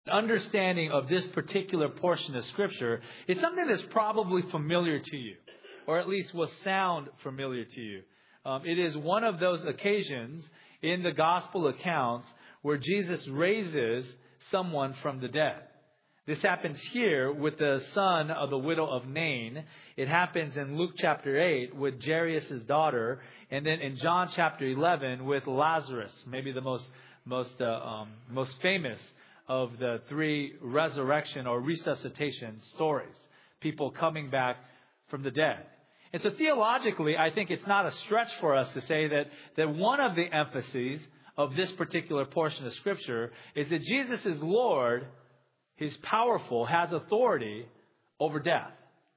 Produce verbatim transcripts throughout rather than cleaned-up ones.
understanding of this particular portion of Scripture is something that's probably familiar to you, or at least will sound familiar to you. Um, it is one of those occasions in the gospel accounts where Jesus raises someone from the dead. This happens here with the son of the widow of Nain. It happens in Luke chapter eight with Jairus' daughter, and then in John chapter eleven with Lazarus, maybe the most most uh, um, most famous of the three resurrection or resuscitation stories. People coming back from the dead. And so theologically, I think it's not a stretch for us to say that, that one of the emphases of this particular portion of Scripture is that Jesus is Lord, He's powerful, has authority over death.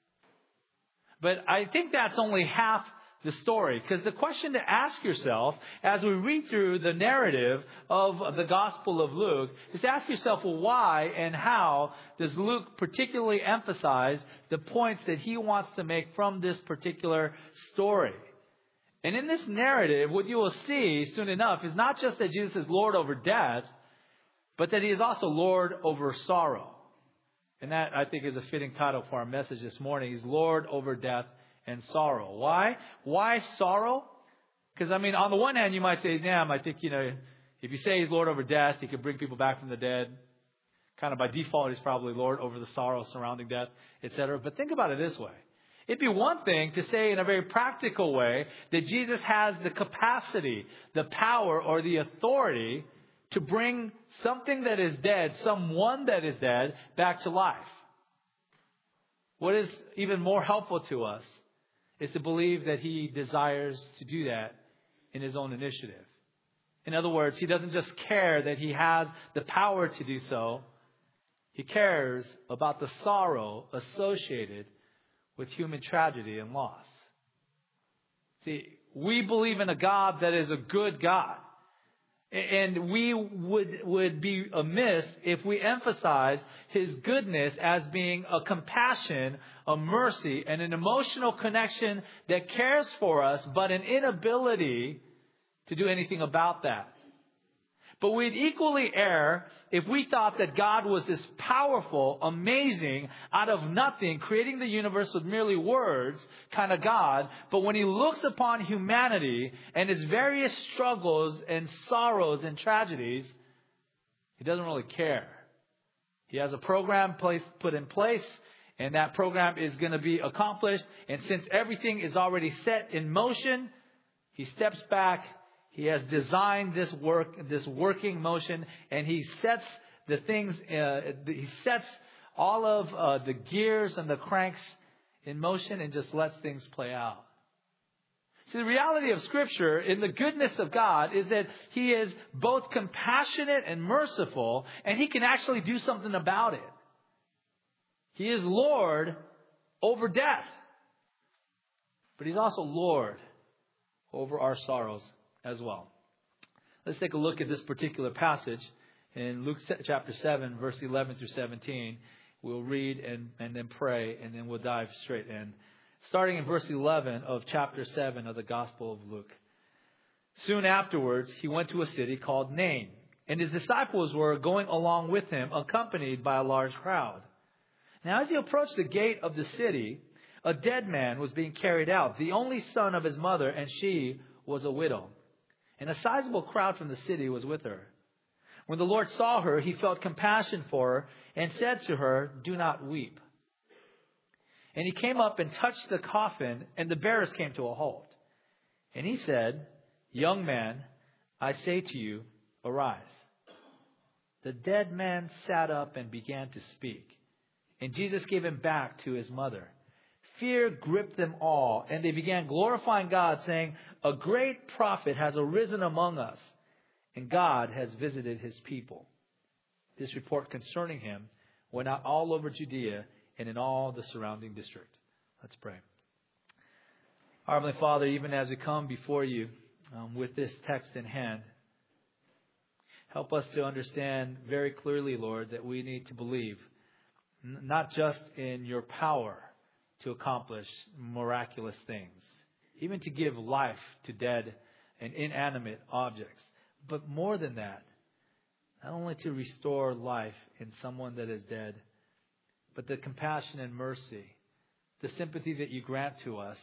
But I think that's only half the story. Because the question to ask yourself as we read through the narrative of the Gospel of Luke is to ask yourself, well, why and how does Luke particularly emphasize the points that he wants to make from this particular story? And in this narrative, what you will see soon enough is not just that Jesus is Lord over death, but that He is also Lord over sorrow. And that, I think, is a fitting title for our message this morning. He's Lord over death and sorrow. Why? Why sorrow? Because, I mean, on the one hand, you might say, damn, I think, you know, if you say He's Lord over death, He can bring people back from the dead. Kind of by default, He's probably Lord over the sorrow surrounding death, et cetera. But think about it this way. It'd be one thing to say in a very practical way that Jesus has the capacity, the power, or the authority to bring something that is dead, someone that is dead, back to life. What is even more helpful to us is to believe that He desires to do that in His own initiative. In other words, He doesn't just care that He has the power to do so. He cares about the sorrow associated with human tragedy and loss. See, we believe in a God that is a good God. And we would, would be amiss if we emphasize His goodness as being a compassion, a mercy, and an emotional connection that cares for us, but an inability to do anything about that. But we'd equally err if we thought that God was this powerful, amazing, out of nothing, creating the universe with merely words kind of God. But when He looks upon humanity and its various struggles and sorrows and tragedies, He doesn't really care. He has a program placed, put in place, and that program is going to be accomplished. And since everything is already set in motion, He steps back. He has designed this work, this working motion, and He sets the things, uh, He sets all of uh, the gears and the cranks in motion and just lets things play out. See, the reality of Scripture in the goodness of God is that He is both compassionate and merciful, and He can actually do something about it. He is Lord over death, but He's also Lord over our sorrows as well. Let's take a look at this particular passage in Luke chapter seven, verse eleven through seventeen. We'll read and, and then pray, and then we'll dive straight in. Starting in verse eleven of chapter seven of the Gospel of Luke. Soon afterwards, He went to a city called Nain, and His disciples were going along with Him, accompanied by a large crowd. Now, as He approached the gate of the city, a dead man was being carried out, the only son of his mother, and she was a widow. And a sizable crowd from the city was with her. When the Lord saw her, He felt compassion for her and said to her, "Do not weep." And He came up and touched the coffin, and the bearers came to a halt. And He said, "Young man, I say to you, arise." The dead man sat up and began to speak. And Jesus gave him back to his mother. Fear gripped them all, and they began glorifying God, saying, "A great prophet has arisen among us, and God has visited His people." This report concerning Him went out all over Judea and in all the surrounding district. Let's pray. Our Heavenly Father, even as we come before You um, with this text in hand, help us to understand very clearly, Lord, that we need to believe n- not just in Your power to accomplish miraculous things, even to give life to dead and inanimate objects. But more than that, not only to restore life in someone that is dead, but the compassion and mercy, the sympathy that you grant to us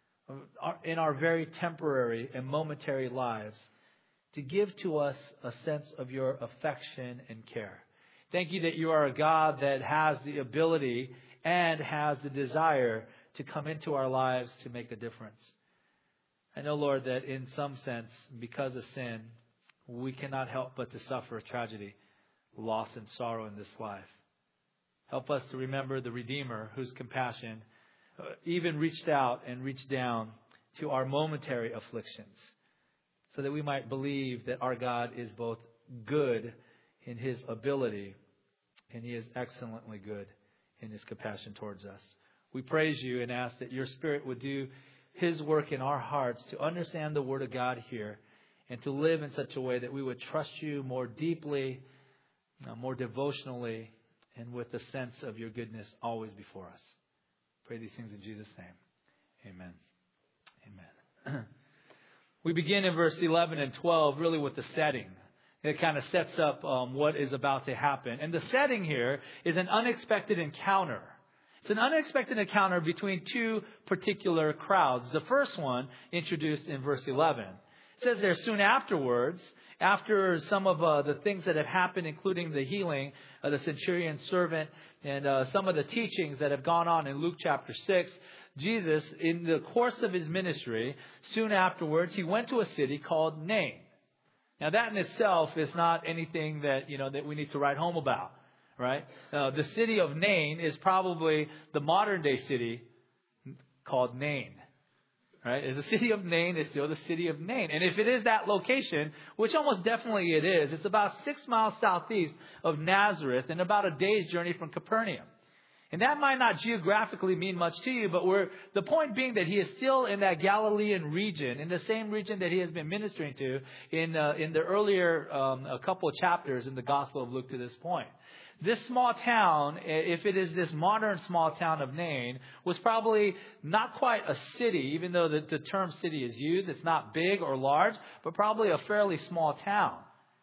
in our very temporary and momentary lives, to give to us a sense of your affection and care. Thank you that you are a God that has the ability and has the desire to come into our lives to make a difference. I know, Lord, that in some sense, because of sin, we cannot help but to suffer tragedy, loss, and sorrow in this life. Help us to remember the Redeemer whose compassion even reached out and reached down to our momentary afflictions, so that we might believe that our God is both good in His ability and He is excellently good in His compassion towards us. We praise you and ask that your Spirit would do His work in our hearts to understand the Word of God here and to live in such a way that we would trust you more deeply, uh, more devotionally, and with a sense of your goodness always before us. Pray these things in Jesus' name. Amen. Amen. We begin in verse eleven and twelve really with the setting. It kind of sets up um, what is about to happen. And the setting here is an unexpected encounter. It's an unexpected encounter between two particular crowds. The first one introduced in verse eleven. It says there, soon afterwards, after some of uh, the things that have happened, including the healing of the centurion's servant and uh, some of the teachings that have gone on in Luke chapter six, Jesus, in the course of his ministry, soon afterwards, he went to a city called Nain. Now, that in itself is not anything that, you know, that we need to write home about, right? Uh, the city of Nain is probably the modern day city called Nain. Right? The city of Nain is still the city of Nain. And if it is that location, which almost definitely it is, it's about six miles southeast of Nazareth and about a day's journey from Capernaum. And that might not geographically mean much to you, but we're, the point being that he is still in that Galilean region, in the same region that he has been ministering to in uh, in the earlier um, a couple of chapters in the Gospel of Luke to this point. This small town, if it is this modern small town of Nain, was probably not quite a city, even though the, the term city is used. It's not big or large, but probably a fairly small town.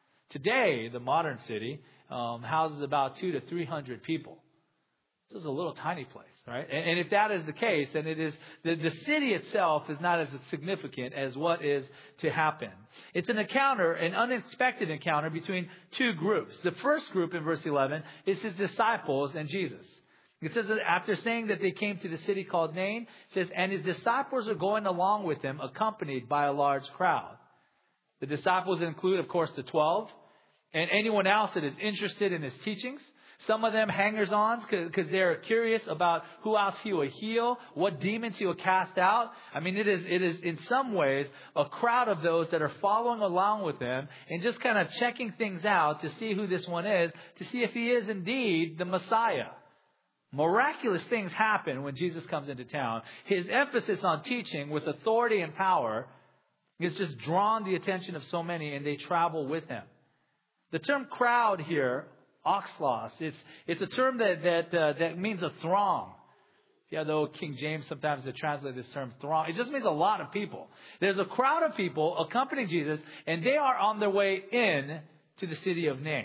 Today, the modern city um, houses about two to three hundred people. This is a little tiny place, right? And, and if that is the case, then it is the, the city itself is not as significant as what is to happen. It's an encounter, an unexpected encounter between two groups. The first group in verse eleven is his disciples and Jesus. It says that after saying that they came to the city called Nain, it says, and his disciples are going along with him, accompanied by a large crowd. The disciples include, of course, the twelve, and anyone else that is interested in his teachings. Some of them hangers-on because they're curious about who else he will heal, what demons he will cast out. I mean, it is it is in some ways a crowd of those that are following along with him and just kind of checking things out to see who this one is, to see if he is indeed the Messiah. Miraculous things happen when Jesus comes into town. His emphasis on teaching with authority and power has just drawn the attention of so many, and they travel with him. The term crowd here, oxlos, it's it's a term that that uh, that means a throng. Yeah, though King James sometimes they translate this term throng. It just means a lot of people. There's a crowd of people accompanying Jesus, and they are on their way in to the city of Nain.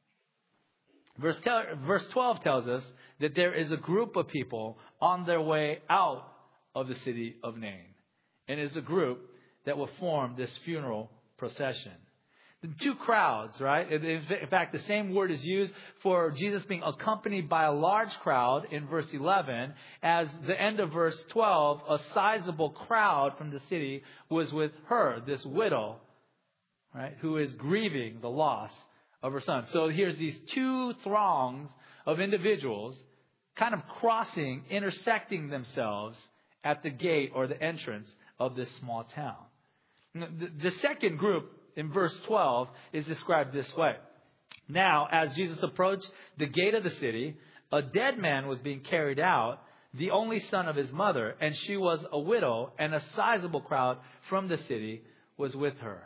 Verse verse twelve tells us that there is a group of people on their way out of the city of Nain, and it's a group that will form this funeral procession. The two crowds, right? In fact, the same word is used for Jesus being accompanied by a large crowd in verse eleven. As the end of verse twelve, a sizable crowd from the city was with her, this widow, right, who is grieving the loss of her son. So here's these two throngs of individuals kind of crossing, intersecting themselves at the gate or the entrance of this small town. The, the second group in verse twelve is described this way. Now, as Jesus approached the gate of the city, a dead man was being carried out, the only son of his mother, and she was a widow, and a sizable crowd from the city was with her.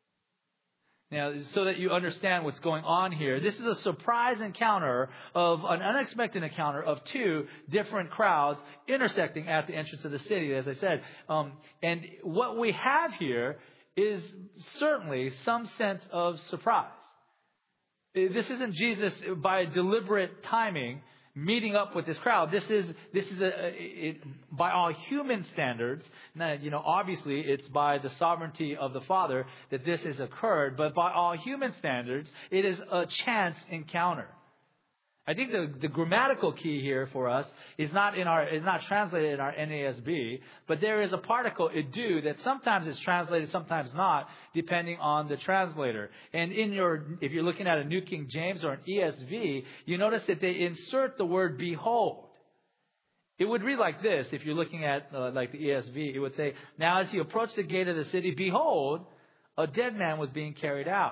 Now, so that you understand what's going on here, this is a surprise encounter of an unexpected encounter of two different crowds intersecting at the entrance of the city, as I said. Um, and what we have here is certainly some sense of surprise. This isn't Jesus by deliberate timing meeting up with this crowd. This is this is a, it, by all human standards. Now, you know, obviously it's by the sovereignty of the Father that this has occurred. But by all human standards, it is a chance encounter. I think the, the grammatical key here for us is not in our is not translated in our N A S B, but there is a particle idu that sometimes is translated, sometimes not, depending on the translator. And in your if you're looking at a New King James or an E S V, you notice that they insert the word behold. It would read like this if you're looking at uh, like the E S V. It would say, "Now as he approached the gate of the city, behold, a dead man was being carried out."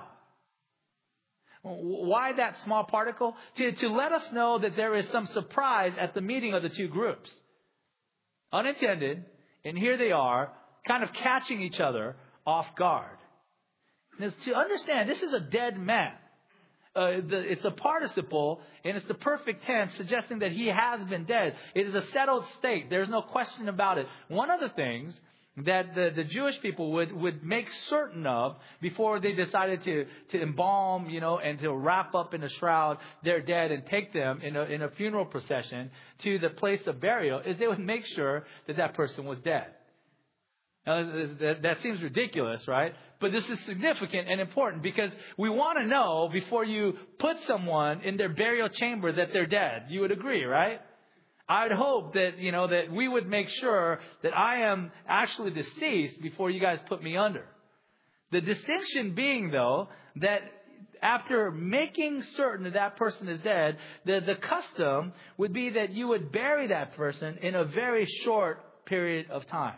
Why that small particle? To, to let us know that there is some surprise at the meeting of the two groups. Unintended, and here they are, kind of catching each other off guard. And to understand, this is a dead man. Uh, the, it's a participle, and it's the perfect tense, suggesting that he has been dead. It is a settled state. There's no question about it. One of the things that the, the Jewish people would, would make certain of before they decided to, to embalm, you know, and to wrap up in a shroud their dead and take them in a, in a funeral procession to the place of burial is they would make sure that that person was dead. Now, that, that seems ridiculous, right? But this is significant and important because we want to know before you put someone in their burial chamber that they're dead. You would agree, right? I would hope that, you know, that we would make sure that I am actually deceased before you guys put me under. The distinction being, though, that after making certain that that person is dead, the, the custom would be that you would bury that person in a very short period of time.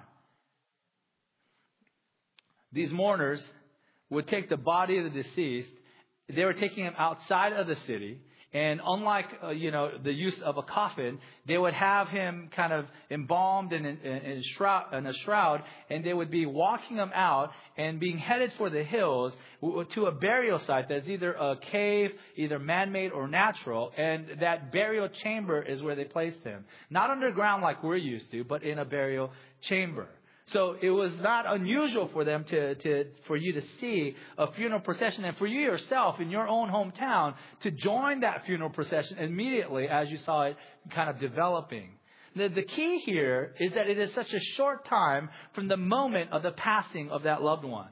These mourners would take the body of the deceased. They were taking him outside of the city. And unlike, uh, you know, the use of a coffin, they would have him kind of embalmed in, in, in, shroud, in a shroud, and they would be walking him out and being headed for the hills to a burial site that's either a cave, either man-made or natural, and that burial chamber is where they placed him. Not underground like we're used to, but in a burial chamber. So it was not unusual for them to, to, for you to see a funeral procession and for you yourself in your own hometown to join that funeral procession immediately as you saw it kind of developing. The, the key here is that it is such a short time from the moment of the passing of that loved one.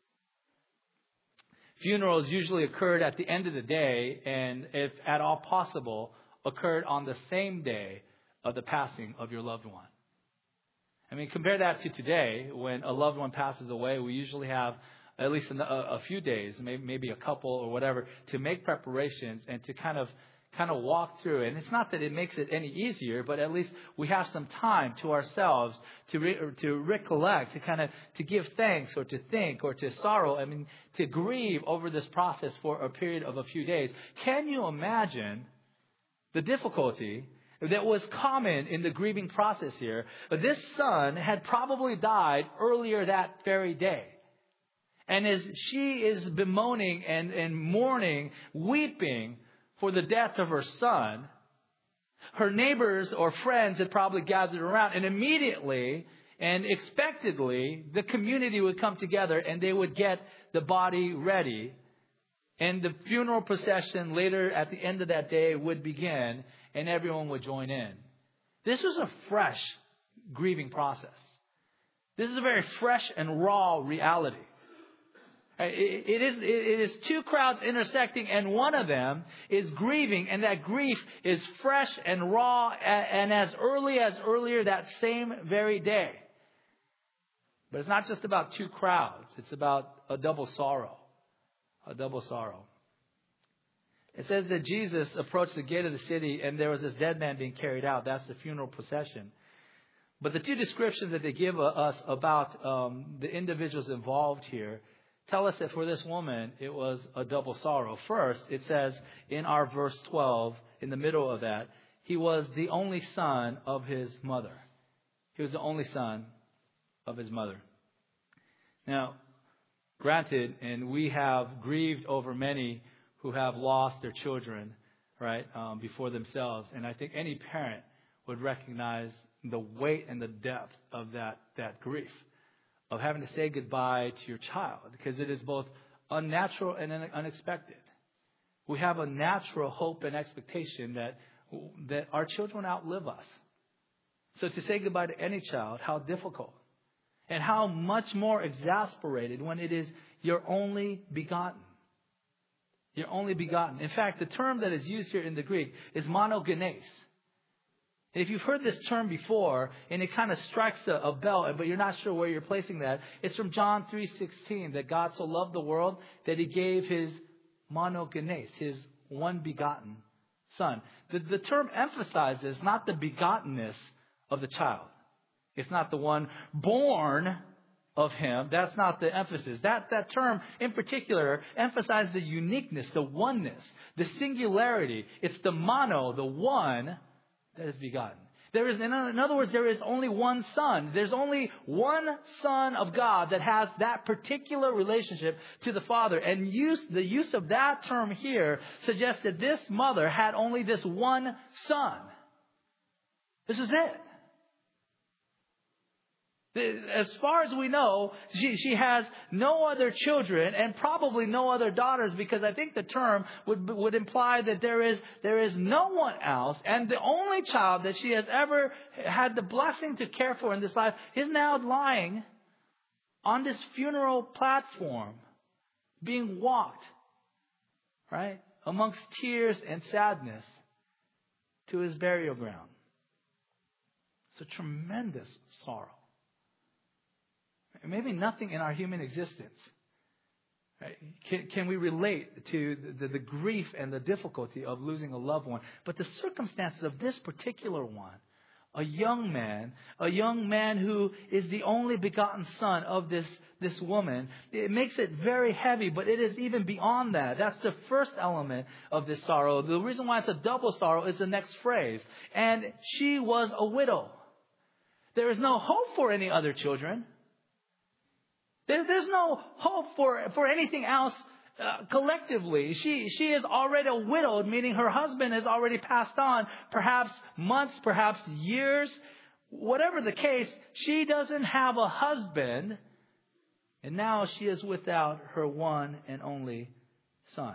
Funerals usually occurred at the end of the day and, if at all possible, occurred on the same day of the passing of your loved one. I mean, compare that to today when a loved one passes away. We usually have at least a, a few days, maybe, maybe a couple or whatever, to make preparations and to kind of kind of walk through. And it's not that it makes it any easier, but at least we have some time to ourselves to re, to recollect, to kind of to give thanks or to think or to sorrow. I mean, to grieve over this process for a period of a few days. Can you imagine the difficulty that was common in the grieving process here? This son had probably died earlier that very day. And as she is bemoaning and, and mourning, weeping for the death of her son, her neighbors or friends had probably gathered around. And immediately and expectedly, the community would come together and they would get the body ready. And the funeral procession later at the end of that day would begin. And everyone would join in. This was a fresh grieving process. This is a very fresh and raw reality. It is, it is two crowds intersecting, and one of them is grieving, and that grief is fresh and raw, and as early as earlier that same very day. But it's not just about two crowds. It's about a double sorrow. A double sorrow. It says that Jesus approached the gate of the city and there was this dead man being carried out. That's the funeral procession. But the two descriptions that they give us about um, the individuals involved here tell us that for this woman, it was a double sorrow. First, it says in our verse twelve, in the middle of that, he was the only son of his mother. He was the only son of his mother. Now, granted, and we have grieved over many who have lost their children, right, um, before themselves. And I think any parent would recognize the weight and the depth of that, that grief, of having to say goodbye to your child, because it is both unnatural and unexpected. we have a natural hope and expectation that, that our children outlive us. So to say goodbye to any child, how difficult. And how much more exasperated when it is your only begotten. Your only begotten. In fact, the term that is used here in the Greek is monogenes. If you've heard this term before, and it kind of strikes a, a bell, but you're not sure where you're placing that, it's from John three sixteen, that God so loved the world that He gave His monogenes, His one begotten Son. The, the term emphasizes not the begottenness of the child. It's not the one born of Him. That's not the emphasis. That, that term in particular emphasizes the uniqueness, the oneness, the singularity. It's the mono, the one that is begotten. There is, in other words, there is only one Son. There's only one Son of God that has that particular relationship to the Father. And use, the use of that term here suggests that this mother had only this one Son. This is it. As far as we know, she, she has no other children and probably no other daughters, because I think the term would would imply that there is there is no one else, and the only child that she has ever had the blessing to care for in this life is now lying on this funeral platform, being walked, right, amongst tears and sadness to his burial ground. It's a tremendous sorrow. Maybe nothing in our human existence, right, can, can we relate to the, the, the grief and the difficulty of losing a loved one. But the circumstances of this particular one, a young man, a young man who is the only begotten son of this, this woman, it makes it very heavy, but it is even beyond that. That's the first element of this sorrow. The reason why it's a double sorrow is the next phrase. And she was a widow. There is no hope for any other children. There's no hope for, for anything else uh, collectively. She, she is already widowed, meaning her husband has already passed on, perhaps months, perhaps years. Whatever the case, she doesn't have a husband, and now she is without her one and only son.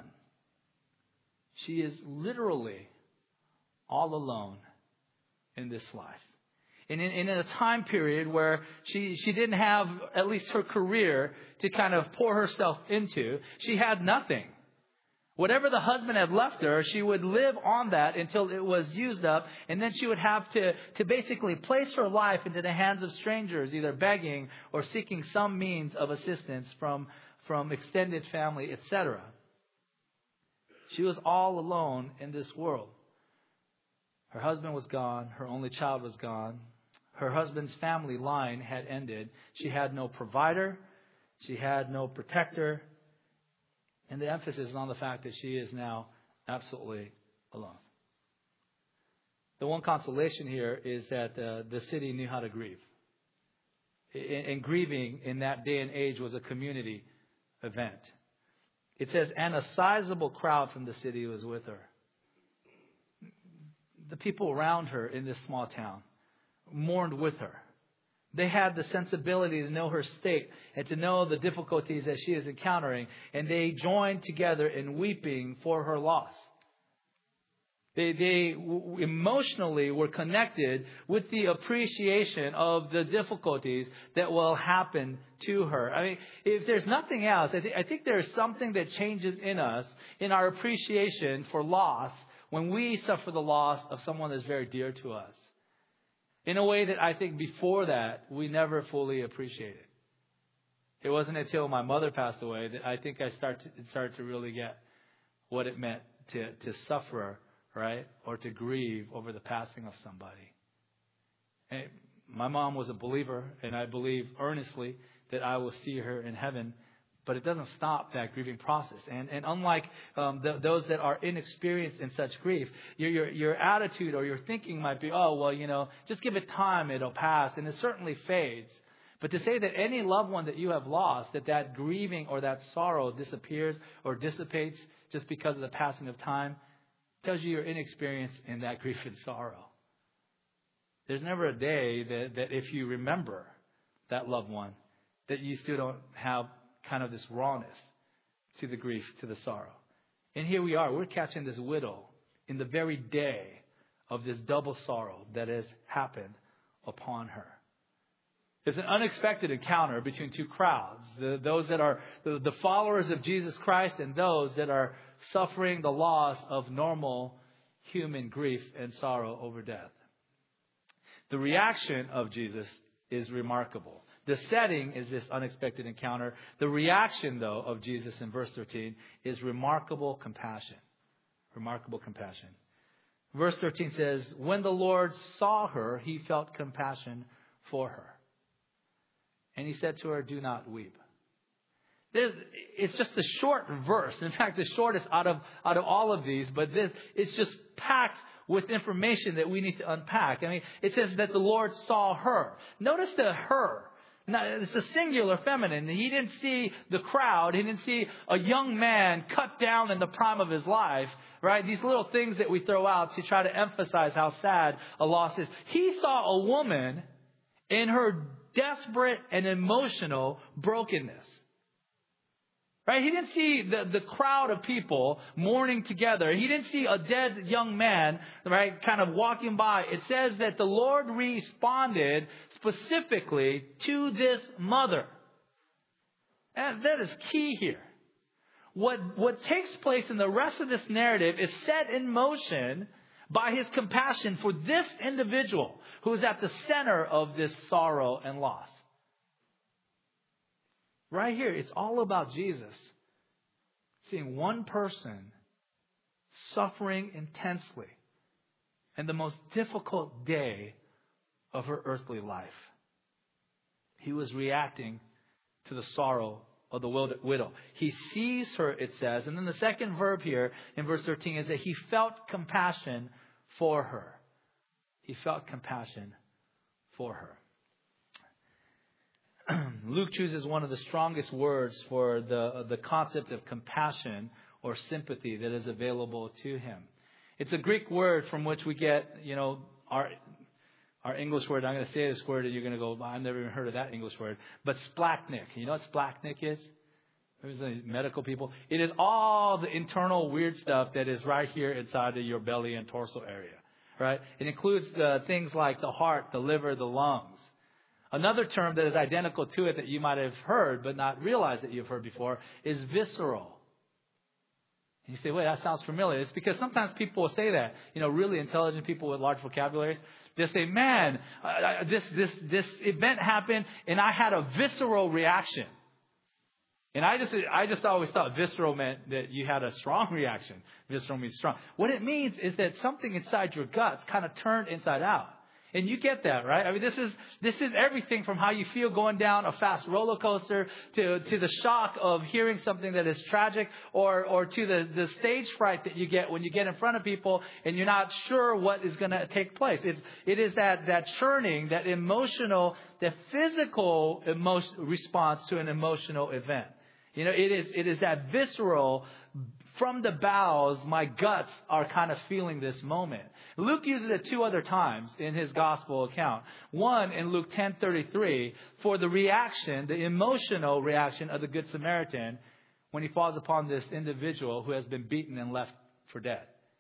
She is literally all alone in this life. And in, in a time period where she, she didn't have at least her career to kind of pour herself into, she had nothing. Whatever the husband had left her, she would live on that until it was used up. And then she would have to, to basically place her life into the hands of strangers, either begging or seeking some means of assistance from, from extended family, et cetera. She was all alone in this world. Her husband was gone. Her only child was gone. Her husband's family line had ended. She had no provider. She had no protector. And the emphasis is on the fact that she is now absolutely alone. The one consolation here is that uh, the city knew how to grieve. And, and grieving in that day and age was a community event. It says, and a sizable crowd from the city was with her. The people around her in this small town mourned with her. They had the sensibility to know her state and to know the difficulties that she is encountering. And they joined together in weeping for her loss. They, they emotionally were connected with the appreciation of the difficulties that will happen to her. I mean, if there's nothing else, I, th- I think there's something that changes in us in our appreciation for loss when we suffer the loss of someone that's very dear to us. In a way that I think before that, we never fully appreciated. It wasn't until my mother passed away that I think I start to, started to really get what it meant to, to suffer, right? Or to grieve over the passing of somebody. And my mom was a believer, and I believe earnestly that I will see her in heaven. But it doesn't stop that grieving process. And and unlike um, the, those that are inexperienced in such grief, your, your your attitude or your thinking might be, oh, well, you know, just give it time, it'll pass. And it certainly fades. But to say that any loved one that you have lost, that that grieving or that sorrow disappears or dissipates just because of the passing of time, tells you you're inexperienced in that grief and sorrow. There's never a day that, that if you remember that loved one, that you still don't have kind of this rawness to the grief, to the sorrow. And here we are. We're catching this widow in the very day of this double sorrow that has happened upon her. It's an unexpected encounter between two crowds. The, those that are the, the followers of Jesus Christ and those that are suffering the loss of normal human grief and sorrow over death. The reaction of Jesus is remarkable. The setting is this unexpected encounter. The reaction, though, of Jesus in verse thirteen is remarkable compassion. Remarkable compassion. Verse thirteen says, when the Lord saw her, he felt compassion for her. And he said to her, do not weep. There's, it's just a short verse. In fact, the shortest out of, out of all of these. But this, it's just packed with information that we need to unpack. I mean, it says that the Lord saw her. Notice the her. Now, it's a singular feminine. He didn't see the crowd. He didn't see a young man cut down in the prime of his life. Right? These little things that we throw out to try to emphasize how sad a loss is. He saw a woman in her desperate and emotional brokenness. Right? He didn't see the, the crowd of people mourning together. He didn't see a dead young man, right, kind of walking by. It says that the Lord responded specifically to this mother. And that is key here. What, what takes place in the rest of this narrative is set in motion by his compassion for this individual who is at the center of this sorrow and loss. Right here, it's all about Jesus seeing one person suffering intensely in the most difficult day of her earthly life. He was reacting to the sorrow of the widow. He sees her, it says. And then the second verb here in verse thirteen is that he felt compassion for her. He felt compassion for her. Luke chooses one of the strongest words for the, the concept of compassion or sympathy that is available to him. It's a Greek word from which we get, you know, our our English word. I'm going to say this word and you're going to go, I've never even heard of that English word. But splachnic. You know what splachnic is? There's the medical people. It is all the internal weird stuff that is right here inside of your belly and torso area. Right? It includes uh, things like the heart, the liver, the lungs. Another term that is identical to it that you might have heard but not realized that you've heard before is visceral. And you say, wait, that sounds familiar. It's because sometimes people will say that. You know, really intelligent people with large vocabularies. They'll say, man, uh, this, this, this event happened and I had a visceral reaction. And I just, I just always thought visceral meant that you had a strong reaction. Visceral means strong. What it means is that something inside your guts kind of turned inside out. And you get that, right? I mean, this is this is everything from how you feel going down a fast roller coaster to, to the shock of hearing something that is tragic or, or to the, the stage fright that you get when you get in front of people and you're not sure what is going to take place. It's, it is that, that churning, that emotional, that physical emotion, response to an emotional event. You know, it is it is that visceral, from the bowels, my guts are kind of feeling this moment. Luke uses it two other times in his gospel account. One in Luke ten thirty-three for the reaction, the emotional reaction of the Good Samaritan when he falls upon this individual who has been beaten and left for dead.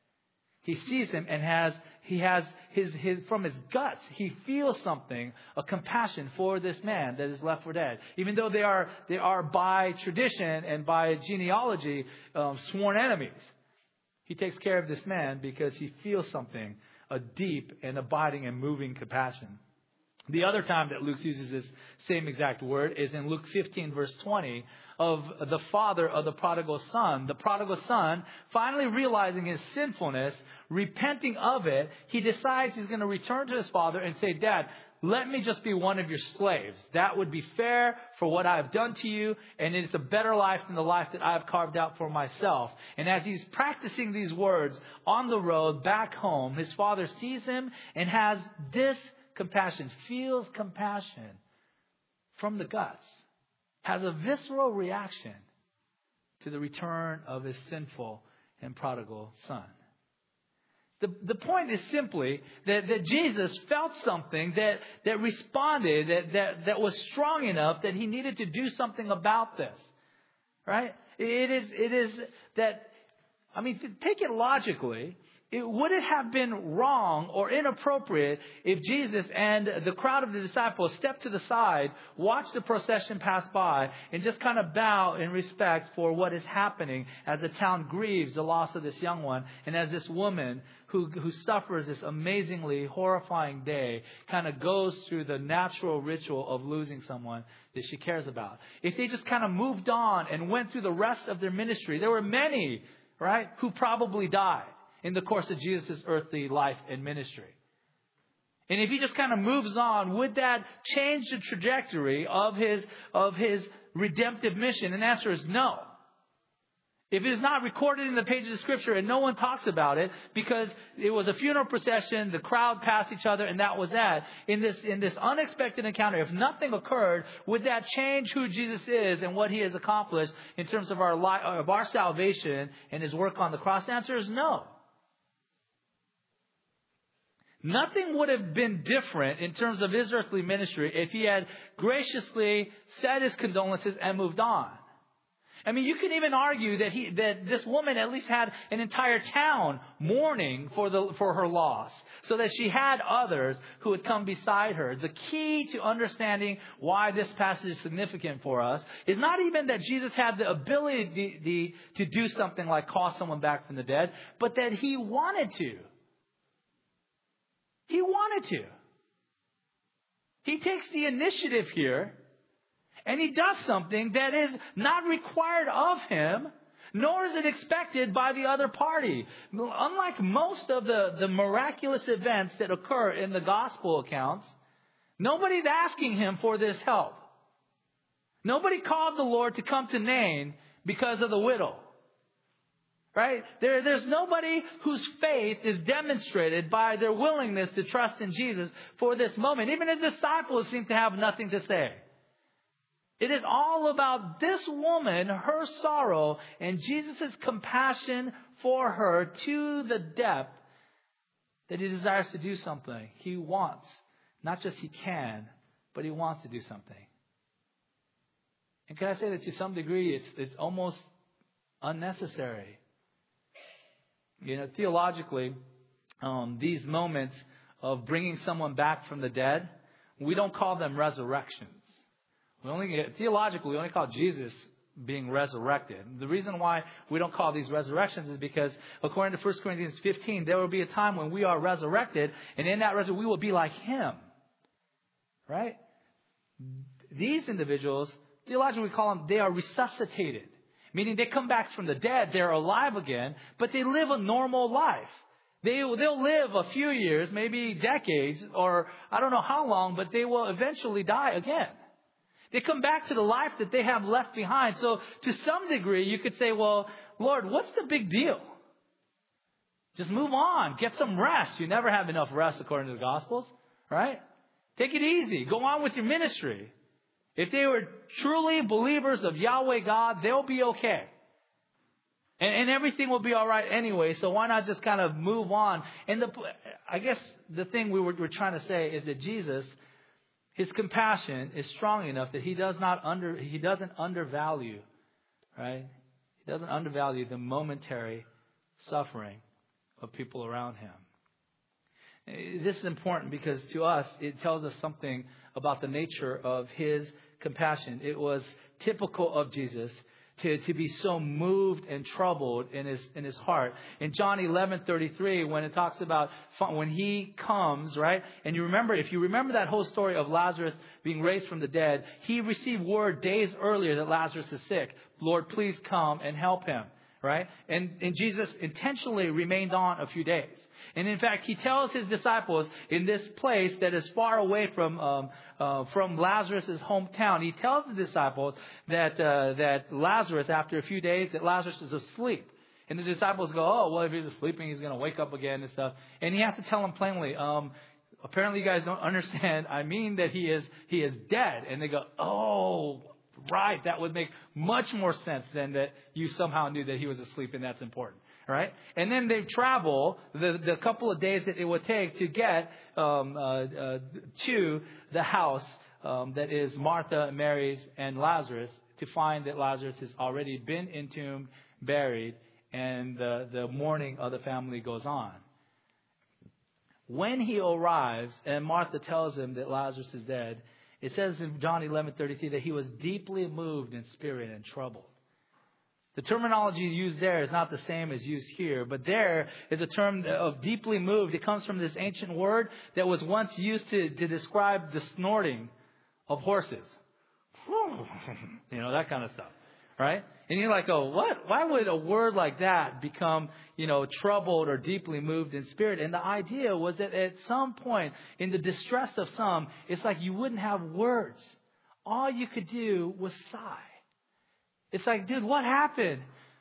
He sees him and has he has his his from his guts he feels something, a compassion for this man that is left for dead. Even though they are they are by tradition and by genealogy um, sworn enemies. He takes care of this man because he feels something, a deep and abiding and moving compassion. The other time that Luke uses this same exact word is in Luke fifteen, verse twenty, of the father of the prodigal son. The prodigal son, finally realizing his sinfulness, repenting of it, he decides he's going to return to his father and say, Dad, let me just be one of your slaves. That would be fair for what I have done to you, and it's a better life than the life that I have carved out for myself. And as he's practicing these words on the road back home, his father sees him and has this compassion, feels compassion from the guts, has a visceral reaction to the return of his sinful and prodigal son. The, the point is simply that, that Jesus felt something that, that responded, that, that, that was strong enough that he needed to do something about this. Right? It is, it is that I mean, to take it logically, it, would it have been wrong or inappropriate if Jesus and the crowd of the disciples stepped to the side, watched the procession pass by, and just kind of bow in respect for what is happening as the town grieves the loss of this young one, and as this woman who, who suffers this amazingly horrifying day kind of goes through the natural ritual of losing someone that she cares about? If they just kind of moved on and went through the rest of their ministry, there were many, right, who probably died in the course of Jesus' earthly life and ministry. And if he just kind of moves on, would that change the trajectory of his, of his redemptive mission? And the answer is no. If it is not recorded in the pages of Scripture and no one talks about it because it was a funeral procession, the crowd passed each other, and that was that. In this, in this unexpected encounter, if nothing occurred, would that change who Jesus is and what he has accomplished in terms of our, li- of our salvation and his work on the cross? The answer is no. Nothing would have been different in terms of his earthly ministry if he had graciously said his condolences and moved on. I mean, you can even argue that he, that this woman at least had an entire town mourning for the, for her loss, so that she had others who would come beside her. The key to understanding why this passage is significant for us is not even that Jesus had the ability to do something like call someone back from the dead, but that he wanted to. He wanted to. He takes the initiative here, and he does something that is not required of him, nor is it expected by the other party. Unlike most of the, the miraculous events that occur in the gospel accounts, nobody's asking him for this help. Nobody called the Lord to come to Nain because of the widow. Right? There, there's nobody whose faith is demonstrated by their willingness to trust in Jesus for this moment. Even the disciples seem to have nothing to say. It is all about this woman, her sorrow, and Jesus' compassion for her to the depth that he desires to do something. He wants, not just he can, but he wants to do something. And can I say that to some degree, it's, it's almost unnecessary. You know, theologically, um, these moments of bringing someone back from the dead, we don't call them resurrections. We only, theologically, we only call Jesus being resurrected. The reason why we don't call these resurrections is because, according to First Corinthians fifteen, there will be a time when we are resurrected, and in that resurrection, we will be like him. Right? These individuals, theologically, we call them, they are resuscitated. Meaning they come back from the dead, they're alive again, but they live a normal life. They, they'll live a few years, maybe decades, or I don't know how long, but they will eventually die again. They come back to the life that they have left behind. So to some degree, you could say, well, Lord, what's the big deal? Just move on. Get some rest. You never have enough rest according to the Gospels, right? Take it easy. Go on with your ministry. If they were truly believers of Yahweh God, they'll be okay. And, and everything will be all right anyway, so why not just kind of move on? And the, I guess the thing we were, we're trying to say is that Jesus, his compassion is strong enough that he does not under, he doesn't undervalue, right? He doesn't undervalue the momentary suffering of people around him. This is important because to us, it tells us something about the nature of his compassion. It was typical of Jesus to, to be so moved and troubled in his in his heart. In John eleven thirty-three, when it talks about when he comes, right? And you remember, if you remember that whole story of Lazarus being raised from the dead, he received word days earlier that Lazarus is sick. Lord, please come and help him, right? And, and Jesus intentionally remained on a few days. And in fact, he tells his disciples in this place that is far away from um, uh, from Lazarus' hometown, he tells the disciples that uh, that Lazarus, after a few days, that Lazarus is asleep. And the disciples go, oh, well, if he's sleeping, he's going to wake up again and stuff. And he has to tell them plainly, um, apparently you guys don't understand. I mean that he is he is dead. And they go, oh, right. That would make much more sense than that you somehow knew that he was asleep, and that's important. Right? And then they travel the, the couple of days that it would take to get um, uh, uh, to the house um, that is Martha, Mary's, and Lazarus, to find that Lazarus has already been entombed, buried, and the, the mourning of the family goes on. When he arrives and Martha tells him that Lazarus is dead, it says in John eleven thirty-three that he was deeply moved in spirit and troubled. The terminology used there is not the same as used here, but there is a term of deeply moved. It comes from this ancient word that was once used to, to describe the snorting of horses. You know, that kind of stuff, right? And you're like, oh, what? Why would a word like that become, you know, troubled or deeply moved in spirit? And the idea was that at some point in the distress of some, it's like you wouldn't have words. All you could do was sigh. It's like, dude, what happened?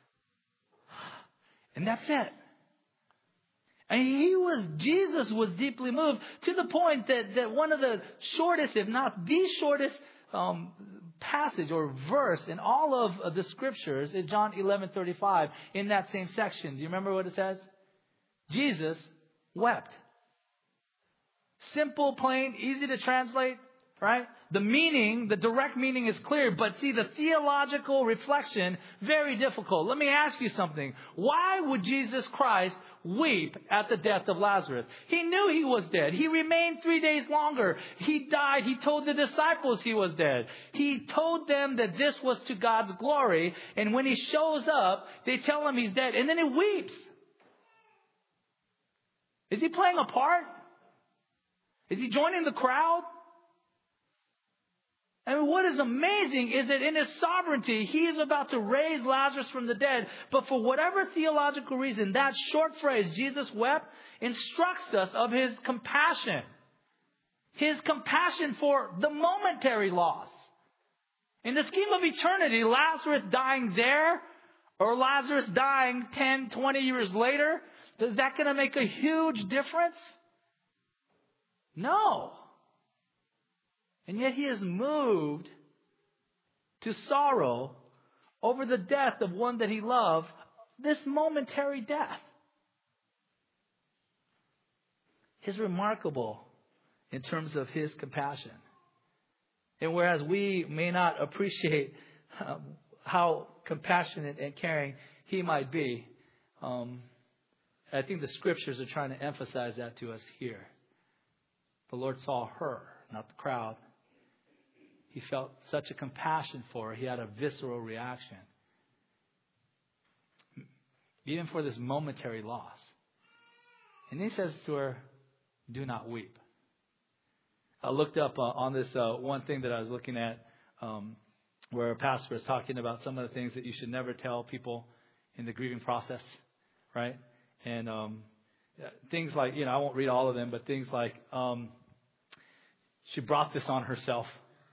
And that's it. And he was, Jesus was deeply moved to the point that, that one of the shortest, if not the shortest um, passage or verse in all of the scriptures is John eleven thirty-five in that same section. Do you remember what it says? Jesus wept. Simple, plain, easy to translate, right? The meaning, the direct meaning is clear, but see the theological reflection, very difficult. Let me ask you something. Why would Jesus Christ weep at the death of Lazarus? He knew he was dead. He remained three days longer. He died. He told the disciples he was dead. He told them that this was to God's glory. And when he shows up, they tell him he's dead. And then he weeps. Is he playing a part? Is he joining the crowd? I mean, what is amazing is that in his sovereignty, he is about to raise Lazarus from the dead. But for whatever theological reason, that short phrase, Jesus wept, instructs us of his compassion. His compassion for the momentary loss. In the scheme of eternity, Lazarus dying there or Lazarus dying ten, twenty years later, is that going to make a huge difference? No. And yet he is moved to sorrow over the death of one that he loved, this momentary death. Is remarkable in terms of his compassion. And whereas we may not appreciate um, how compassionate and caring he might be, um, I think the scriptures are trying to emphasize that to us here. The Lord saw her, not the crowd. He felt such a compassion for her. He had a visceral reaction. Even for this momentary loss. And he says to her, do not weep. I looked up uh, on this uh, one thing that I was looking at um, where a pastor was talking about some of the things that you should never tell people in the grieving process, right? And um, things like, you know, I won't read all of them, but things like um, she brought this on herself.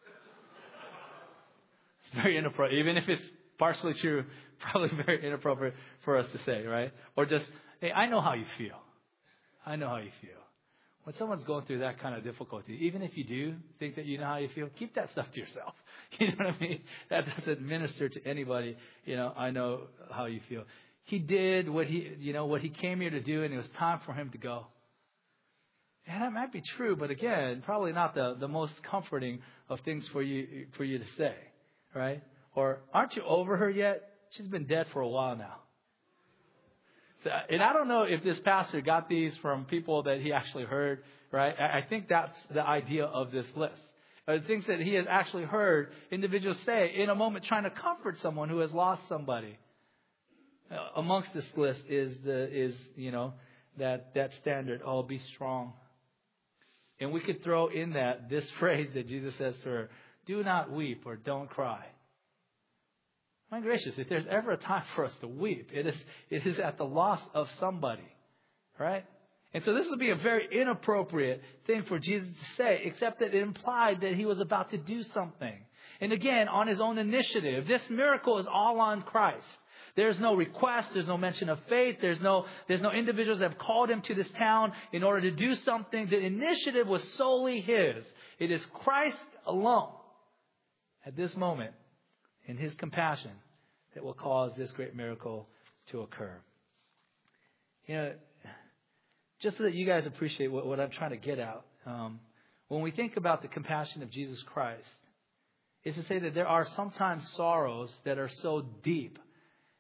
It's very inappropriate. Even if it's partially true, probably very inappropriate for us to say, right? Or just, hey, I know how you feel. I know how you feel. When someone's going through that kind of difficulty, even if you do think that you know how you feel, keep that stuff to yourself. You know what I mean? That doesn't minister to anybody. You know, I know how you feel. He did what he, you know, what he came here to do, and it was time for him to go. And that might be true, but again, probably not the, the most comforting of things for you for you to say. Right? Or, aren't you over her yet? She's been dead for a while now. So, and I don't know if this pastor got these from people that he actually heard, right? I think that's the idea of this list. Or the things that he has actually heard individuals say in a moment trying to comfort someone who has lost somebody. Uh, amongst this list is the is you know that that standard, oh, be strong. And we could throw in that this phrase that Jesus says to her, do not weep or don't cry. My gracious, if there's ever a time for us to weep, it is it is at the loss of somebody, right? And so this would be a very inappropriate thing for Jesus to say, except that it implied that he was about to do something. And again, on his own initiative, this miracle is all on Christ. There's no request. There's no mention of faith. There's no, there's no individuals that have called him to this town in order to do something. The initiative was solely his. It is Christ alone at this moment in his compassion that will cause this great miracle to occur. You know, just so that you guys appreciate what, what I'm trying to get at, um, when we think about the compassion of Jesus Christ, is to say that there are sometimes sorrows that are so deep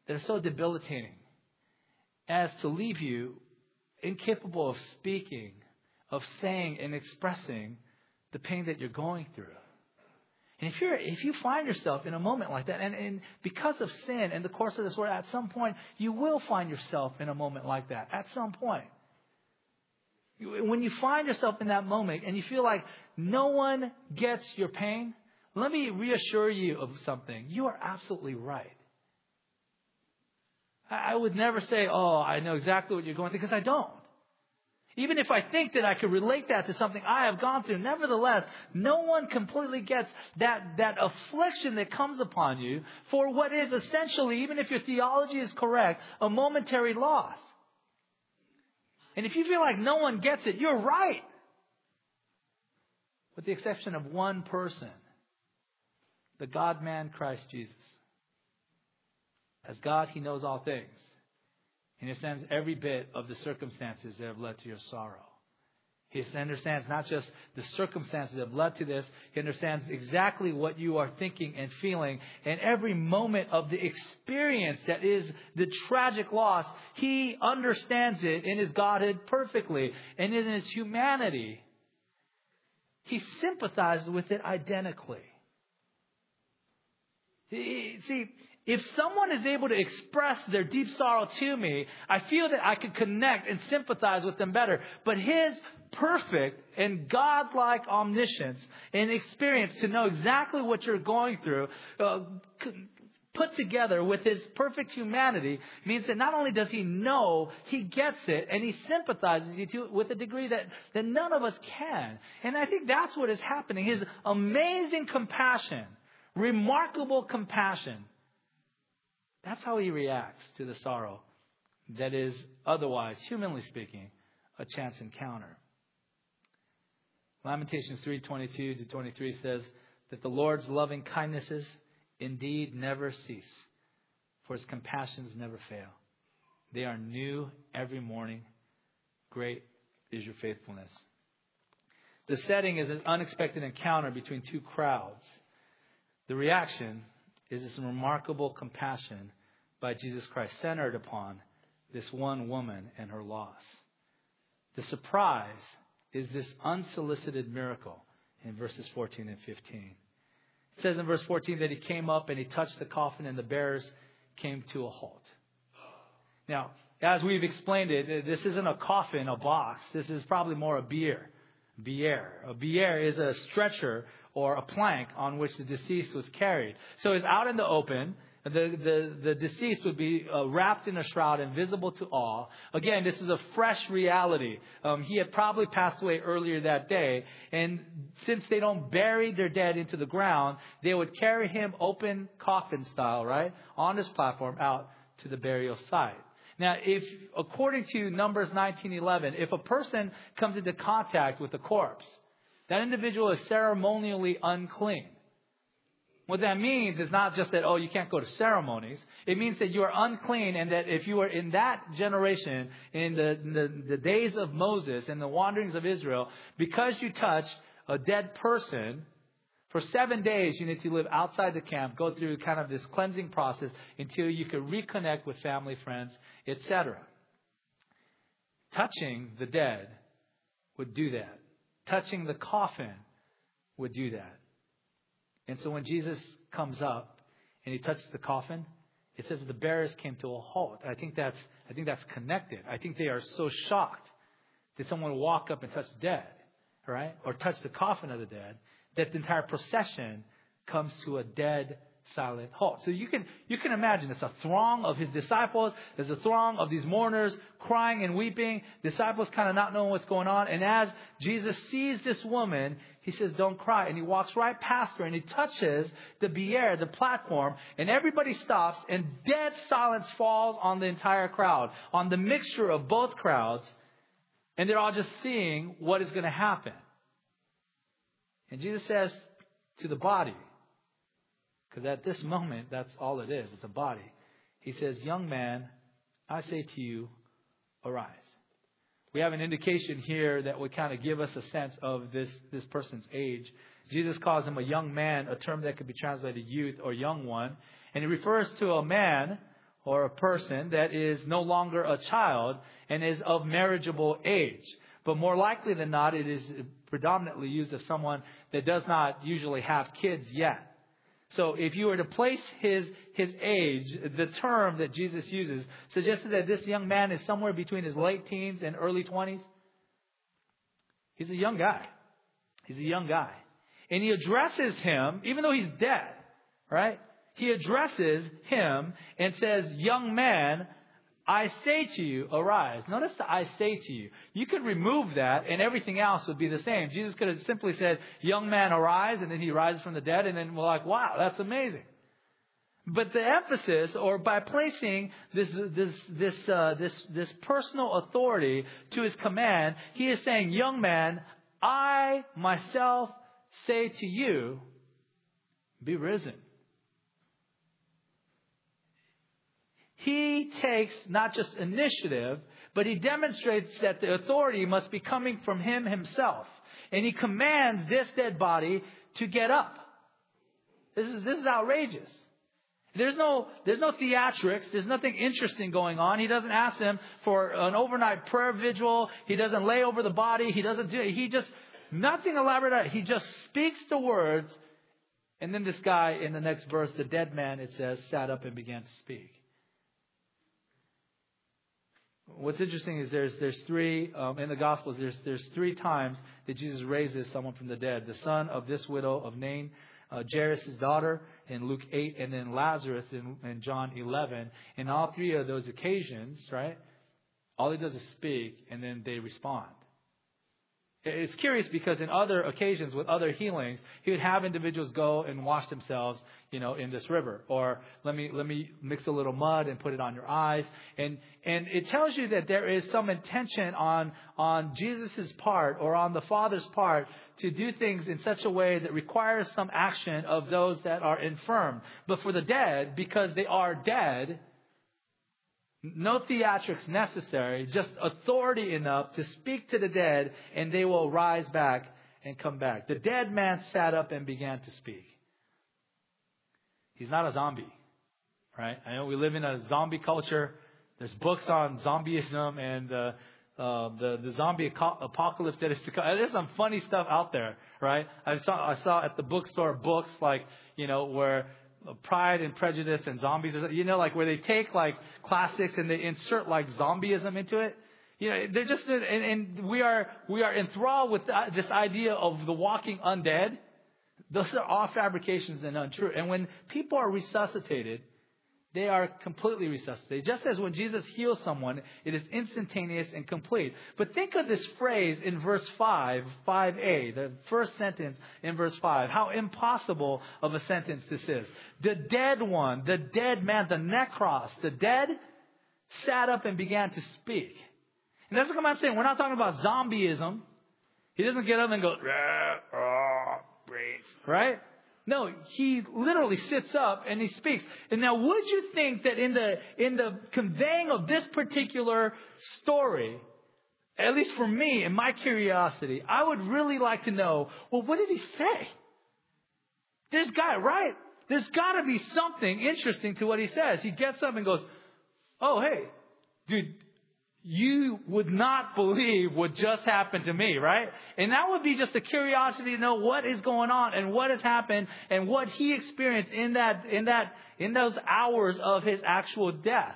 that are so debilitating as to leave you incapable of speaking, of saying and expressing the pain that you're going through. And if you're, if you find yourself in a moment like that, and, and because of sin and the course of this world, at some point, you will find yourself in a moment like that. At some point. When you find yourself in that moment and you feel like no one gets your pain, let me reassure you of something. You are absolutely right. I would never say, oh, I know exactly what you're going through, because I don't. Even if I think that I could relate that to something I have gone through, nevertheless, no one completely gets that, that affliction that comes upon you for what is essentially, even if your theology is correct, a momentary loss. And if you feel like no one gets it, you're right. With the exception of one person, the God-man Christ Jesus. As God, He knows all things. He understands every bit of the circumstances that have led to your sorrow. He understands not just the circumstances that have led to this. He understands exactly what you are thinking and feeling. And every moment of the experience that is the tragic loss, He understands it in His Godhood perfectly. And in His humanity, He sympathizes with it identically. See, if someone is able to express their deep sorrow to me, I feel that I could connect and sympathize with them better. But His perfect and God-like omniscience and experience to know exactly what you're going through, uh, put together with His perfect humanity, means that not only does He know, He gets it, and He sympathizes you to with a degree that, that none of us can. And I think that's what is happening. His amazing compassion, remarkable compassion. That's how He reacts to the sorrow that is otherwise, humanly speaking, a chance encounter. Lamentations three twenty-two to twenty-three says that the Lord's loving kindnesses indeed never cease, for His compassions never fail. They are new every morning. Great is your faithfulness. The setting is an unexpected encounter between two crowds. The reaction is this remarkable compassion by Jesus Christ centered upon this one woman and her loss. The surprise is this unsolicited miracle in verses fourteen and fifteen. It says in verse fourteen that He came up and He touched the coffin and the bearers came to a halt. Now, as we've explained it, this isn't a coffin, a box. This is probably more a bier. Bier. A bier is a stretcher or a plank on which the deceased was carried. So it's out in the open. The, the, the deceased would be uh, wrapped in a shroud, invisible to all. Again, this is a fresh reality. Um, he had probably passed away earlier that day. And since they don't bury their dead into the ground, they would carry him open coffin style, right, on this platform out to the burial site. Now, if, according to Numbers nineteen eleven, if a person comes into contact with a corpse, that individual is ceremonially unclean. What that means is not just that, oh, you can't go to ceremonies. It means that you are unclean, and that if you were in that generation, in the, in the, the days of Moses and the wanderings of Israel, because you touched a dead person, for seven days you need to live outside the camp, go through kind of this cleansing process until you could reconnect with family, friends, et cetera. Touching the dead would do that. Touching the coffin would do that. And so when Jesus comes up and He touches the coffin, it says the bearers came to a halt. I think that's I think that's connected. I think they are so shocked that someone would walk up and touch the dead, right? Or touch the coffin of the dead, that the entire procession comes to a dead, silent halt. So you can you can imagine it's a throng of His disciples. There's a throng of these mourners crying and weeping. Disciples kind of not knowing what's going on. And as Jesus sees this woman, He says, don't cry. And He walks right past her and He touches the bier, the platform. And everybody stops and dead silence falls on the entire crowd, on the mixture of both crowds. And they're all just seeing what is going to happen. And Jesus says to the body, because at this moment, that's all it is. It's a body. He says, young man, I say to you, arise. We have an indication here that would kind of give us a sense of this, this person's age. Jesus calls him a young man, a term that could be translated youth or young one. And He refers to a man or a person that is no longer a child and is of marriageable age. But more likely than not, it is predominantly used of someone that does not usually have kids yet. So if you were to place his his age, the term that Jesus uses suggested that this young man is somewhere between his late teens and early twenties. He's a young guy. He's a young guy. And he addresses him, even though he's dead, right? He addresses him and says, young man, I say to you, arise. Notice the I say to you. You could remove that and everything else would be the same. Jesus could have simply said, young man, arise, and then he rises from the dead, and then we're like, wow, that's amazing. But the emphasis, or by placing this this this uh, this this personal authority to his command, he is saying, young man, I myself say to you, be risen. He takes not just initiative, but he demonstrates that the authority must be coming from him himself. And he commands this dead body to get up. This is this is outrageous. There's no there's no theatrics. There's nothing interesting going on. He doesn't ask them for an overnight prayer vigil. He doesn't lay over the body. He doesn't do it. He just, nothing elaborate. He just speaks the words. And then this guy in the next verse, the dead man, it says, sat up and began to speak. What's interesting is there's there's three um, in the Gospels. There's there's three times that Jesus raises someone from the dead. The son of this widow of Nain, uh, Jairus' daughter in Luke eight, and then Lazarus in, in John eleven. In all three of those occasions, right, all he does is speak, and then they respond. It's curious because in other occasions with other healings, he would have individuals go and wash themselves, you know, in this river. Or let me let me mix a little mud and put it on your eyes. And and it tells you that there is some intention on, on Jesus' part or on the Father's part to do things in such a way that requires some action of those that are infirm. But for the dead, because they are dead, no theatrics necessary, just authority enough to speak to the dead, and they will rise back and come back. The dead man sat up and began to speak. He's not a zombie, right? I know we live in a zombie culture. There's books on zombieism and uh, uh, the the zombie apocalypse that is to come. There's some funny stuff out there, right? I saw I saw at the bookstore books like, you know, where Pride and Prejudice and Zombies, you know, like where they take like classics and they insert like zombieism into it. You know, they're just, and, and we are we are enthralled with this idea of the walking undead. Those are all fabrications and untrue. And when people are resuscitated, they are completely resuscitated. Just as when Jesus heals someone, it is instantaneous and complete. But think of this phrase in verse five, five a, the first sentence in verse five. How impossible of a sentence this is. The dead one, the dead man, the necros, the dead, sat up and began to speak. And that's what I'm saying. We're not talking about zombieism. He doesn't get up and go, rah, rah, right? No, he literally sits up and he speaks. And now, would you think that in the in the conveying of this particular story, at least for me and my curiosity, I would really like to know, well, what did he say? There's got, right? There's got to be something interesting to what he says. He gets up and goes, oh, hey, dude, you would not believe what just happened to me, right? And that would be just a curiosity to know what is going on and what has happened and what he experienced in that, in that, in those hours of his actual death.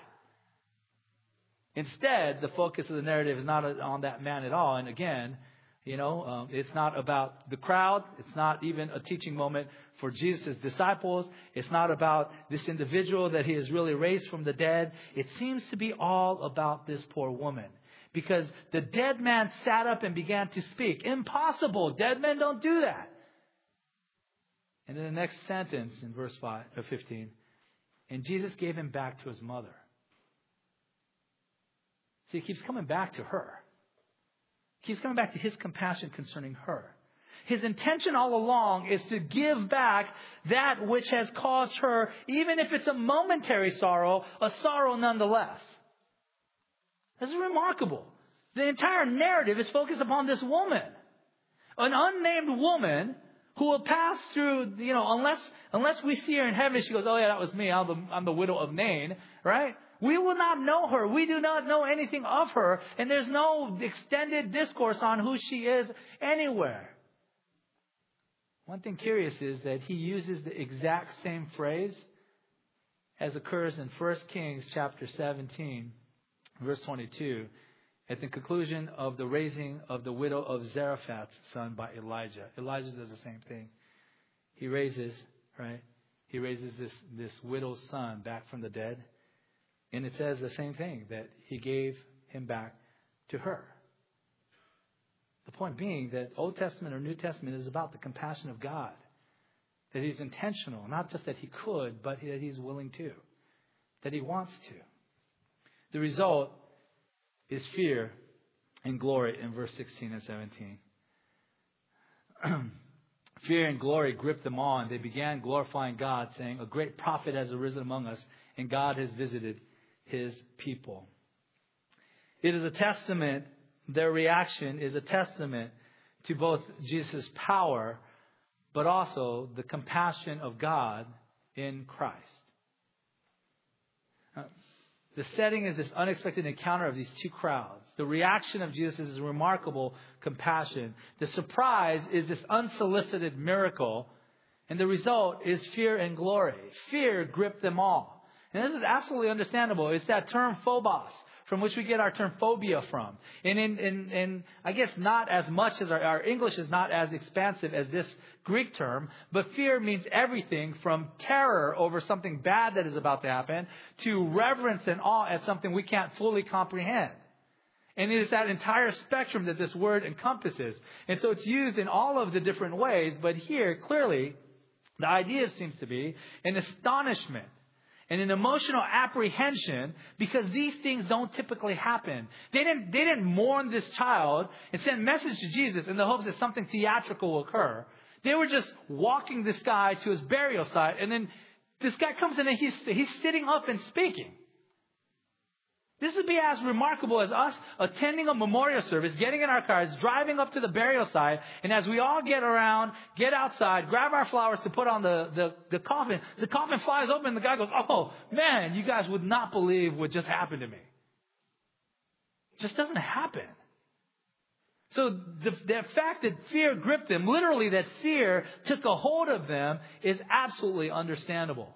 Instead, the focus of the narrative is not on that man at all. And again, you know, um, it's not about the crowd. It's not even a teaching moment for Jesus' disciples. It's not about this individual that he has really raised from the dead. It seems to be all about this poor woman. Because the dead man sat up and began to speak. Impossible. Dead men don't do that. And in the next sentence in verse five, or fifteen, and Jesus gave him back to his mother. See, he keeps coming back to her. He's coming back to his compassion concerning her. His intention all along is to give back that which has caused her, even if it's a momentary sorrow, a sorrow nonetheless. This is remarkable. The entire narrative is focused upon this woman. An unnamed woman who will pass through, you know, unless unless we see her in heaven, she goes, oh yeah, that was me. I'm the, I'm the widow of Nain, right? We will not know her. We do not know anything of her. And there's no extended discourse on who she is anywhere. One thing curious is that he uses the exact same phrase as occurs in First Kings chapter seventeen, verse twenty-two, at the conclusion of the raising of the widow of Zarephath's son by Elijah. Elijah does the same thing. He raises, right? He raises this, this widow's son back from the dead. And it says the same thing, that he gave him back to her. The point being that Old Testament or New Testament is about the compassion of God. That he's intentional, not just that he could, but that he's willing to. That he wants to. The result is fear and glory in verse sixteen and seventeen. Fear and glory gripped them all, and they began glorifying God, saying, a great prophet has arisen among us, and God has visited his people. It is a testament, their reaction is a testament to both Jesus' power, but also the compassion of God in Christ. Uh, the setting is this unexpected encounter of these two crowds. The reaction of Jesus is remarkable compassion. The surprise is this unsolicited miracle. And the result is fear and glory. Fear gripped them all. And this is absolutely understandable. It's that term phobos, from which we get our term phobia from. And in, in, in I guess not as much as our, our English is not as expansive as this Greek term, but fear means everything from terror over something bad that is about to happen to reverence and awe at something we can't fully comprehend. And it is that entire spectrum that this word encompasses. And so it's used in all of the different ways, but here clearly the idea seems to be an astonishment and an emotional apprehension, because these things don't typically happen. They didn't, they didn't mourn this child and send a message to Jesus in the hopes that something theatrical will occur. They were just walking this guy to his burial site, and then this guy comes in and he's, he's sitting up and speaking. This would be as remarkable as us attending a memorial service, getting in our cars, driving up to the burial site, and as we all get around, get outside, grab our flowers to put on the, the, the coffin, the coffin flies open, and the guy goes, oh, man, you guys would not believe what just happened to me. It just doesn't happen. So the, the fact that fear gripped them, literally that fear took a hold of them, is absolutely understandable.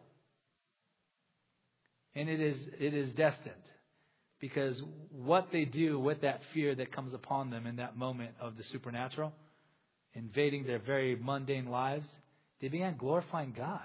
And it is it is destined. Because what they do with that fear that comes upon them in that moment of the supernatural, invading their very mundane lives, they began glorifying God.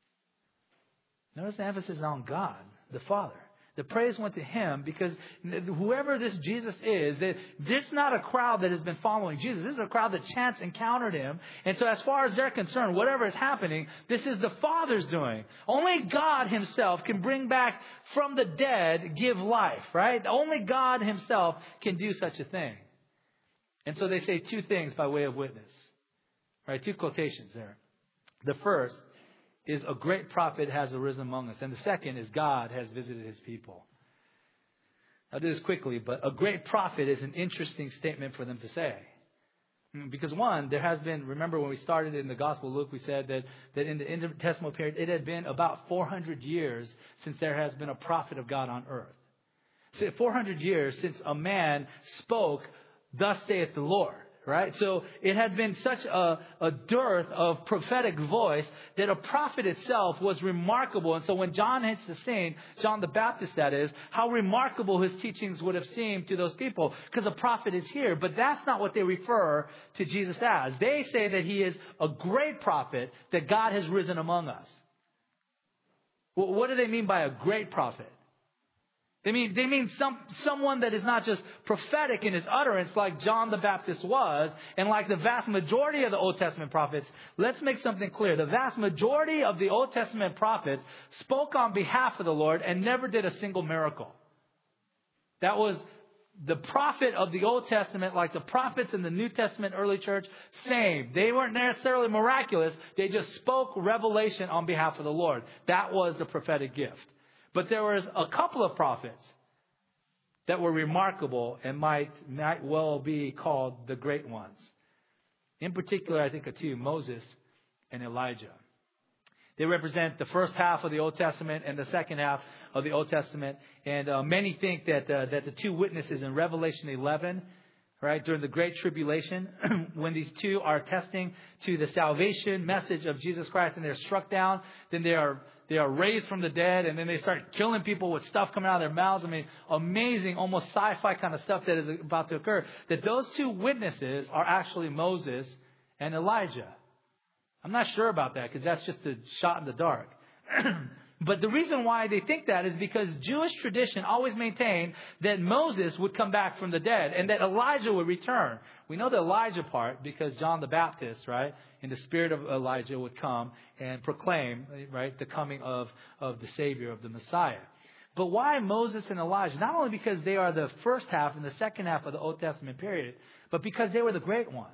Notice the emphasis is on God, the Father. The praise went to Him, because whoever this Jesus is, that this is not a crowd that has been following Jesus. This is a crowd that chance encountered Him. And so as far as they're concerned, whatever is happening, this is the Father's doing. Only God Himself can bring back from the dead, give life, right? Only God Himself can do such a thing. And so they say two things by way of witness. Right? Two quotations there. The first is a great prophet has arisen among us. And the second is God has visited His people. I'll do this quickly, but a great prophet is an interesting statement for them to say. Because one, there has been, remember when we started in the Gospel of Luke, we said that, that in the intertestamental period, it had been about four hundred years since there has been a prophet of God on earth. So four hundred years since a man spoke, thus saith the Lord. Right? So it had been such a, a dearth of prophetic voice that a prophet itself was remarkable. And so when John hits the scene, John the Baptist that is, how remarkable his teachings would have seemed to those people, because a prophet is here. But that's not what they refer to Jesus as. They say that He is a great prophet, that God has risen among us. Well, what do they mean by a great prophet? They mean, they mean some, someone that is not just prophetic in his utterance like John the Baptist was, and like the vast majority of the Old Testament prophets. Let's make something clear. The vast majority of the Old Testament prophets spoke on behalf of the Lord and never did a single miracle. That was the prophet of the Old Testament, like the prophets in the New Testament early church, same. They weren't necessarily miraculous. They just spoke revelation on behalf of the Lord. That was the prophetic gift. But there was a couple of prophets that were remarkable and might, might well be called the great ones. In particular, I think of two, Moses and Elijah. They represent the first half of the Old Testament and the second half of the Old Testament. And uh, many think that uh, that the two witnesses in Revelation eleven, right, during the Great Tribulation, when these two are attesting to the salvation message of Jesus Christ and they're struck down, then they are they are raised from the dead, and then they start killing people with stuff coming out of their mouths. I mean, amazing, almost sci-fi kind of stuff that is about to occur. That those two witnesses are actually Moses and Elijah. I'm not sure about that because that's just a shot in the dark. But the reason why they think that is because Jewish tradition always maintained that Moses would come back from the dead and that Elijah would return. We know the Elijah part because John the Baptist, right, in the spirit of Elijah would come and proclaim, right, the coming of, of the Savior, of the Messiah. But why Moses and Elijah? Not only because they are the first half and the second half of the Old Testament period, but because they were the great ones.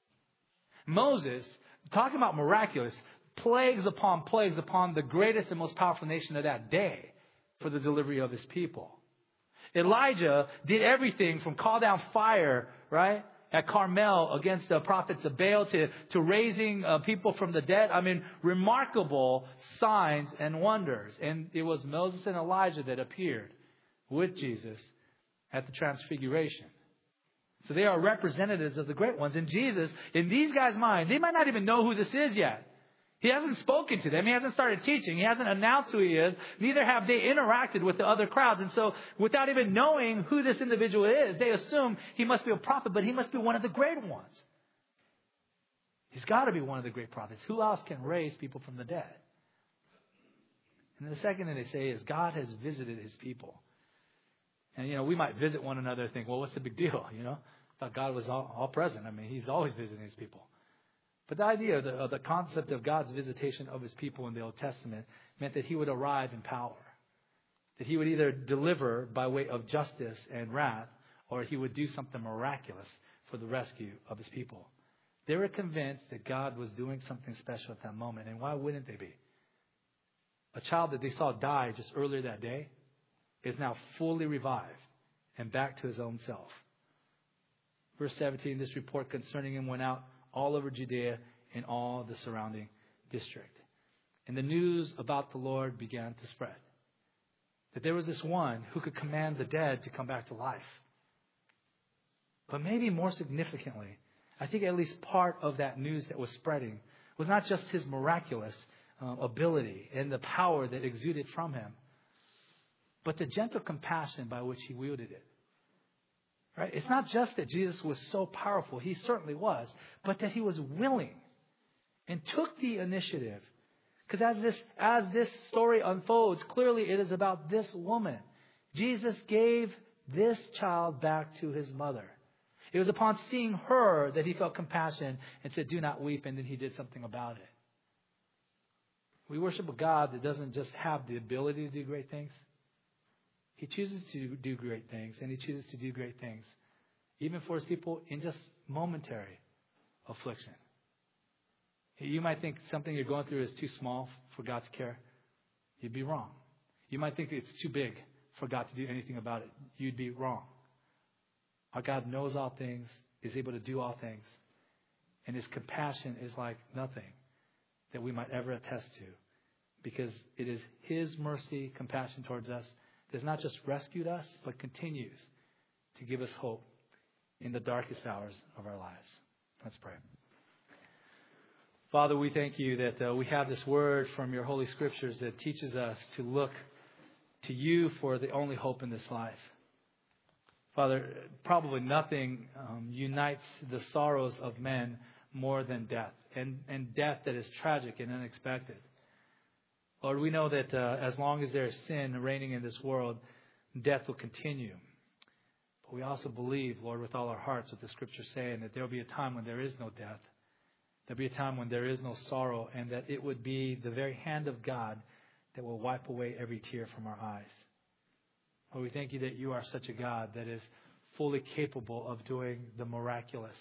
Moses, talking about miraculous, plagues upon plagues upon the greatest and most powerful nation of that day for the delivery of his people. Elijah did everything from call down fire, right, at Carmel against the prophets of Baal to, to raising uh, people from the dead. I mean, remarkable signs and wonders. And it was Moses and Elijah that appeared with Jesus at the Transfiguration. So they are representatives of the great ones. And Jesus, in these guys' mind, they might not even know who this is yet. He hasn't spoken to them. He hasn't started teaching. He hasn't announced who he is. Neither have they interacted with the other crowds. And so without even knowing who this individual is, they assume he must be a prophet, but he must be one of the great ones. He's got to be one of the great prophets. Who else can raise people from the dead? And the second thing they say is God has visited his people. And, you know, we might visit one another and think, well, what's the big deal? You know, I thought God was all, all present. I mean, he's always visiting his people. But the idea, the, of the concept of God's visitation of his people in the Old Testament meant that he would arrive in power. That he would either deliver by way of justice and wrath, or he would do something miraculous for the rescue of his people. They were convinced that God was doing something special at that moment. And why wouldn't they be? A child that they saw die just earlier that day is now fully revived and back to his own self. Verse seventeen, this report concerning him went out all over Judea and all the surrounding district. And the news about the Lord began to spread. That there was this one who could command the dead to come back to life. But maybe more significantly, I think at least part of that news that was spreading was not just his miraculous uh, ability and the power that exuded from him, but the gentle compassion by which he wielded it. Right? It's not just that Jesus was so powerful. He certainly was. But that he was willing and took the initiative. Because as this, as this story unfolds, clearly it is about this woman. Jesus gave this child back to his mother. It was upon seeing her that he felt compassion and said, do not weep. And then he did something about it. We worship a God that doesn't just have the ability to do great things. He chooses to do great things, and he chooses to do great things, even for his people in just momentary affliction. You might think something you're going through is too small for God to care. You'd be wrong. You might think it's too big for God to do anything about it. You'd be wrong. Our God knows all things, is able to do all things, and his compassion is like nothing that we might ever attest to, because it is his mercy, compassion towards us, that has not just rescued us, but continues to give us hope in the darkest hours of our lives. Let's pray. Father, we thank you that uh, we have this word from your Holy Scriptures that teaches us to look to you for the only hope in this life. Father, probably nothing um, unites the sorrows of men more than death, and, and death that is tragic and unexpected. Lord, we know that uh, as long as there is sin reigning in this world, death will continue. But we also believe, Lord, with all our hearts, what the Scriptures say, and that there will be a time when there is no death. There will be a time when there is no sorrow, and that it would be the very hand of God that will wipe away every tear from our eyes. Lord, we thank you that you are such a God that is fully capable of doing the miraculous,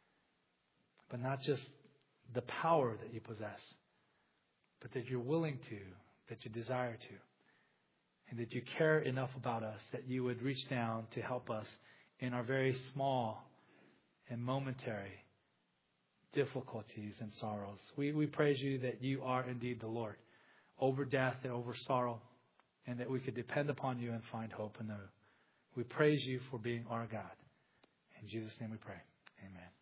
but not just the power that you possess, but that you're willing to, that you desire to, and that you care enough about us that you would reach down to help us in our very small and momentary difficulties and sorrows. We, we praise you that you are indeed the Lord over death and over sorrow, and that we could depend upon you and find hope in you. We praise you for being our God. In Jesus' name we pray. Amen.